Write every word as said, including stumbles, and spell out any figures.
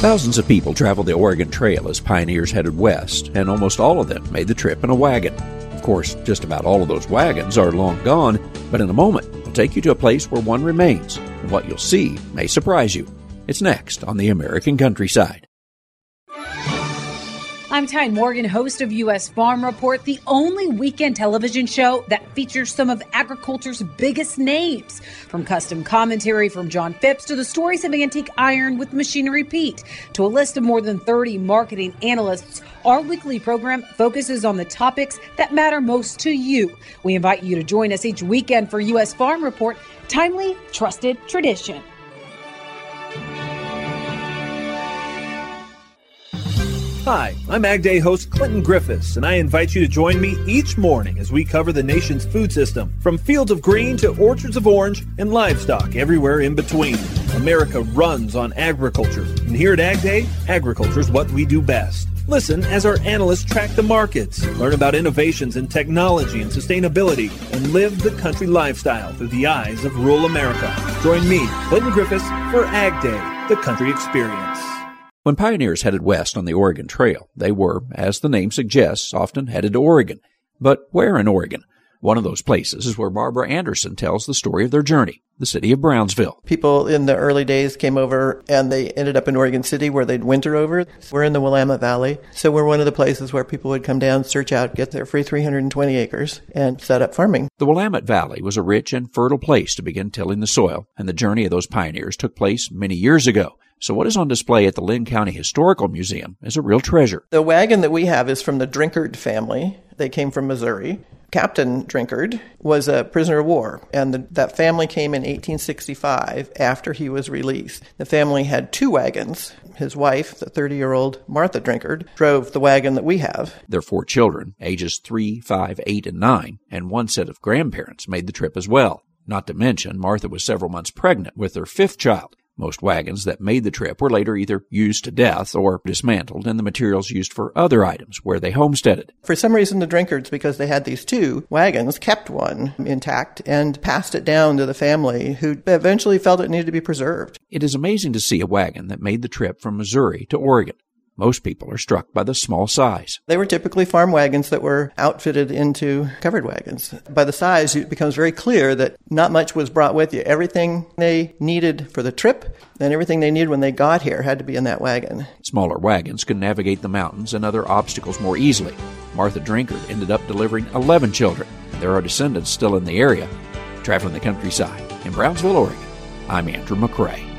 Thousands of people traveled the Oregon Trail as pioneers headed west, and almost all of them made the trip in a wagon. Of course, just about all of those wagons are long gone, but in a moment, we'll take you to a place where one remains, and what you'll see may surprise you. It's next on the American Countryside. I'm Tyne Morgan, host of U S Farm Report, the only weekend television show that features some of agriculture's biggest names. From custom commentary from John Phipps to the stories of Antique Iron with Machinery Pete to a list of more than thirty marketing analysts, our weekly program focuses on the topics that matter most to you. We invite you to join us each weekend for U S Farm Report, timely, trusted tradition. Hi, I'm Ag Day host Clinton Griffiths, and I invite you to join me each morning as we cover the nation's food system, from fields of green to orchards of orange and livestock everywhere in between. America runs on agriculture, and here at Ag Day, agriculture is what we do best. Listen as our analysts track the markets, learn about innovations in technology and sustainability, and live the country lifestyle through the eyes of rural America. Join me, Clinton Griffiths, for Ag Day, the country experience. When pioneers headed west on the Oregon Trail, they were, as the name suggests, often headed to Oregon. But where in Oregon? One of those places is where Barbara Anderson tells the story of their journey, the city of Brownsville. People in the early days came over and they ended up in Oregon City where they'd winter over. We're in the Willamette Valley, so we're one of the places where people would come down, search out, get their free three hundred twenty acres, and set up farming. The Willamette Valley was a rich and fertile place to begin tilling the soil, and the journey of those pioneers took place many years ago. So what is on display at the Linn County Historical Museum is a real treasure. The wagon that we have is from the Drinkard family. They came from Missouri. Captain Drinkard was a prisoner of war, and the, that family came in eighteen sixty-five after he was released. The family had two wagons. His wife, the thirty-year-old Martha Drinkard, drove the wagon that we have. Their four children, ages three, five, eight, and nine, and one set of grandparents made the trip as well. Not to mention, Martha was several months pregnant with their fifth child. Most wagons that made the trip were later either used to death or dismantled and the materials used for other items where they homesteaded. For some reason, the Drinkards, because they had these two wagons, kept one intact and passed it down to the family, who eventually felt it needed to be preserved. It is amazing to see a wagon that made the trip from Missouri to Oregon. Most people are struck by the small size. They were typically farm wagons that were outfitted into covered wagons. By the size, it becomes very clear that not much was brought with you. Everything they needed for the trip and everything they needed when they got here had to be in that wagon. Smaller wagons could navigate the mountains and other obstacles more easily. Martha Drinkard ended up delivering eleven children. There are descendants still in the area. Traveling the countryside in Brownsville, Oregon, I'm Andrew McCrae.